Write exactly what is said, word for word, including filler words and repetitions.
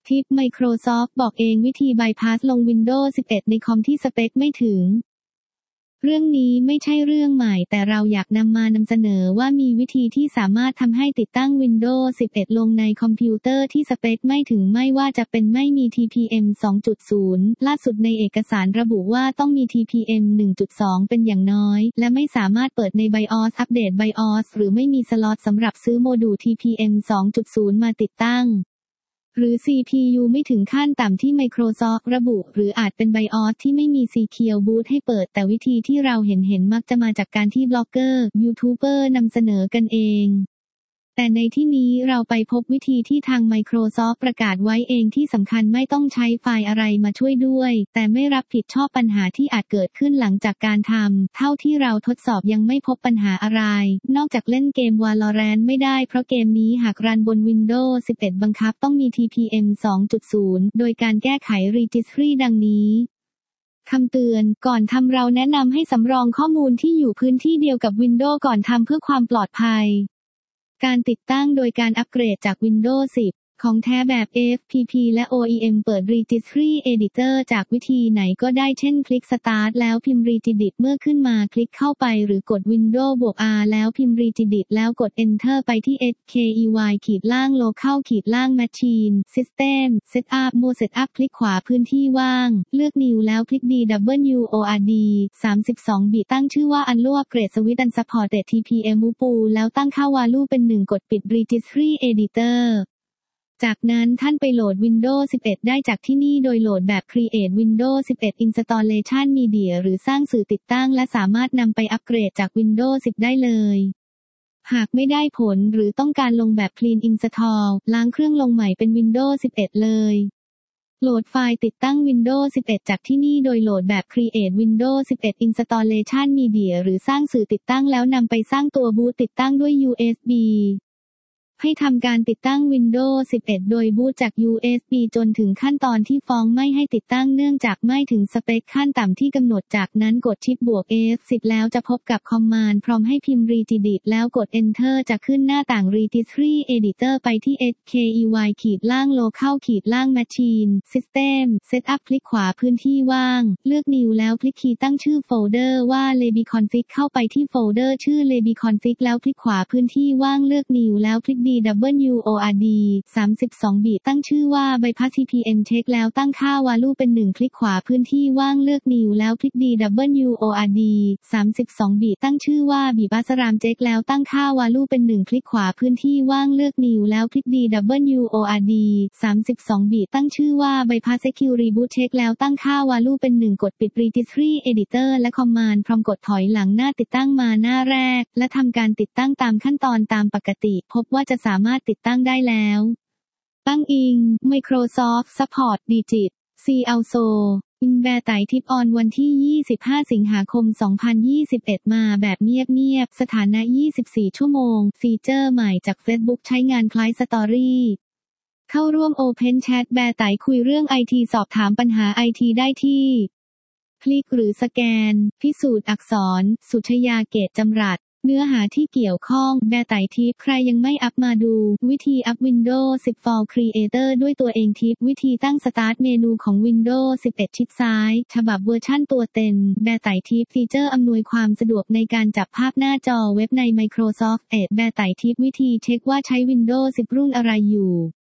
ทิป Microsoft บอกเองวิธีบายพาสลง Windows สิบเอ็ด ในคอมที่สเปคไม่ถึงเรื่องนี้ไม่ใช่เรื่องใหม่แต่เราอยากนำมานำเสนอว่ามีวิธีที่สามารถทำให้ติดตั้ง Windows สิบเอ็ด ลงในคอมพิวเตอร์ที่สเปคไม่ถึงไม่ว่าจะเป็นไม่มี ที พี เอ็ม สองจุดศูนย์ ล่าสุดในเอกสารระบุว่าต้องมี ที พี เอ็ม หนึ่งจุดสอง เป็นอย่างน้อยและไม่สามารถเปิดใน BIOS อัปเดต BIOS หรือไม่มีสล็อตสำหรับซื้อโมดูล ที พี เอ็ม สองจุดศูนย์ มาติดตั้งหรือ ซี พี ยู ไม่ถึงขั้นต่ำที่ Microsoft ระบุหรืออาจเป็น BIOS ที่ไม่มี Secure Boot ให้เปิดแต่วิธีที่เราเห็นเห็นมักจะมาจากการที่บล็อกเกอร์ ยูทูบเบอร์นำเสนอกันเองแต่ในที่นี้เราไปพบวิธีที่ทาง Microsoft ประกาศไว้เองที่สำคัญไม่ต้องใช้ไฟล์อะไรมาช่วยด้วยแต่ไม่รับผิดชอบปัญหาที่อาจเกิดขึ้นหลังจากการทำเท่าที่เราทดสอบยังไม่พบปัญหาอะไรนอกจากเล่นเกม Valorant ไม่ได้เพราะเกมนี้หากรันบน Windows สิบเอ็ด บังคับต้องมี ที พี เอ็ม สองจุดศูนย์ โดยการแก้ไข Registry ดังนี้คำเตือนก่อนทำเราแนะนำให้สำรองข้อมูลที่อยู่พื้นที่เดียวกับ Windows ก่อนทำเพื่อความปลอดภัยการติดตั้งโดยการอัปเกรดจาก Windows สิบ ของแท้แบบ เอ เอฟ พี พี และ โอ อี เอ็ม เปิด Registry Editor จากวิธีไหนก็ได้เช่นคลิก Start แล้วพิมพ์ Regedit เมื่อขึ้นมาคลิกเข้าไปหรือกด Windows บวก R แล้วพิมพ์ Regedit แล้วกด Enter ไปที่ เอส เค อี วาย ขีดล่าง Local ขีดล่าง Machine System Setup Mode Setup คลิกขวาพื้นที่ว่างเลือก New แล้วคลิก ดี ดับเบิลยู โอ อาร์ ดี สามสิบสอง บิตตั้งชื่อว่า Unlock Upgrade Switch Unsupported ที พี เอ็ม อู พี ยู แล้วตั้งค่า Value เป็นหนึ่งกดปิด Registry Editorจากนั้นท่านไปโหลด Windows สิบเอ็ด ได้จากที่นี่โดยโหลดแบบ Create Windows สิบเอ็ด Installation Media หรือสร้างสื่อติดตั้งและสามารถนำไปอัปเกรดจาก Windows สิบได้เลยหากไม่ได้ผลหรือต้องการลงแบบ Clean Install ล้างเครื่องลงใหม่เป็น Windows สิบเอ็ด เลยโหลดไฟล์ติดตั้ง Windows สิบเอ็ด จากที่นี่โดยโหลดแบบ Create Windows สิบเอ็ด Installation Media หรือสร้างสื่อติดตั้งแล้วนำไปสร้างตัวบูตติดตั้งด้วย ยู เอส บีให้ทำการติดตั้ง Windows สิบเอ็ด โดยบูตจาก ยู เอส บี จนถึงขั้นตอนที่ฟ้องไม่ให้ติดตั้งเนื่องจากไม่ถึงสเปคขั้นต่ำที่กำหนดจากนั้นกดชิปบวก เอฟ สิบ แล้วจะพบกับคอมมานด์พร้อมให้พิมพ์ Regedit แล้วกด Enter จะขึ้นหน้าต่าง Registry Editor ไปที่ เอส เค อี วาย ขีดล่าง Local ขีดล่าง Machine System Setup คลิกขวาพื้นที่ว่างเลือก New แล้วคลิกคีย์ตั้งชื่อโฟลเดอร์ว่า LabyConfig เข้าไปที่โฟลเดอร์ชื่อ LabyConfig แล้วคลิกขวาพื้นที่ว่างเลือก New แล้วคลิก ดี ดับเบิลยู โอ อาร์ ดี สามสิบสอง บิตตั้งชื่อว่า Bypass ที พี เอ็ม Check แล้วตั้งค่า Value เป็นหนึ่งคลิกขวาพื้นที่ว่างเลือก New แล้วคลิก ดี ดับเบิลยู โอ อาร์ ดี สามสิบสอง บิตตั้งชื่อว่า Bypass RAM Check แล้วตั้งค่า Value เป็นหนึ่งคลิกขวาพื้นที่ว่างเลือก New แล้วคลิก ดี ดับเบิลยู โอ อาร์ ดี สามสิบสอง บิตตั้งชื่อว่า Bypass Secure Reboot Check แล้วตั้งค่า Value เป็นหนึ่งกดปิด Registry Editor และ Command พร้อมกดถอยหลังหน้าติดตั้งมาหน้าแรกและทำการติดตั้งตามขั้นตอนตามปกติพบว่าจะสามารถติดตั้งได้แล้วตั้งอิง Microsoft Support Digit C also อินแบร์ไตทิปออนวันที่ยี่สิบห้าสิงหาคมสองพันยี่สิบเอ็ดมาแบบเงียบๆสถานะยี่สิบสี่ชั่วโมงฟีเจอร์ใหม่จาก Facebook ใช้งานคล้ายสตอรี่เข้าร่วม Open Chat แบร์ไตคุยเรื่องไอทีสอบถามปัญหาไอทีได้ที่คลิกหรือสแกนพิสูจน์อักษรสุชยาเกตจำรัดเนื้อหาที่เกี่ยวข้องแบร์ไตทิปใครยังไม่อัพมาดูวิธีอัพ Windows สิบ for Creator ด้วยตัวเองทิปวิธีตั้ง Start เมนูของ Windows สิบเอ็ด ชิดซ้ายฉบับเวอร์ชั่นตัวเต็มแบร์ไตทิปฟีเจอร์อำนวยความสะดวกในการจับภาพหน้าจอเว็บใน Microsoft Edge แบร์ไตทิปวิธีเช็คว่าใช้ Windows สิบ รุ่นอะไรอยู่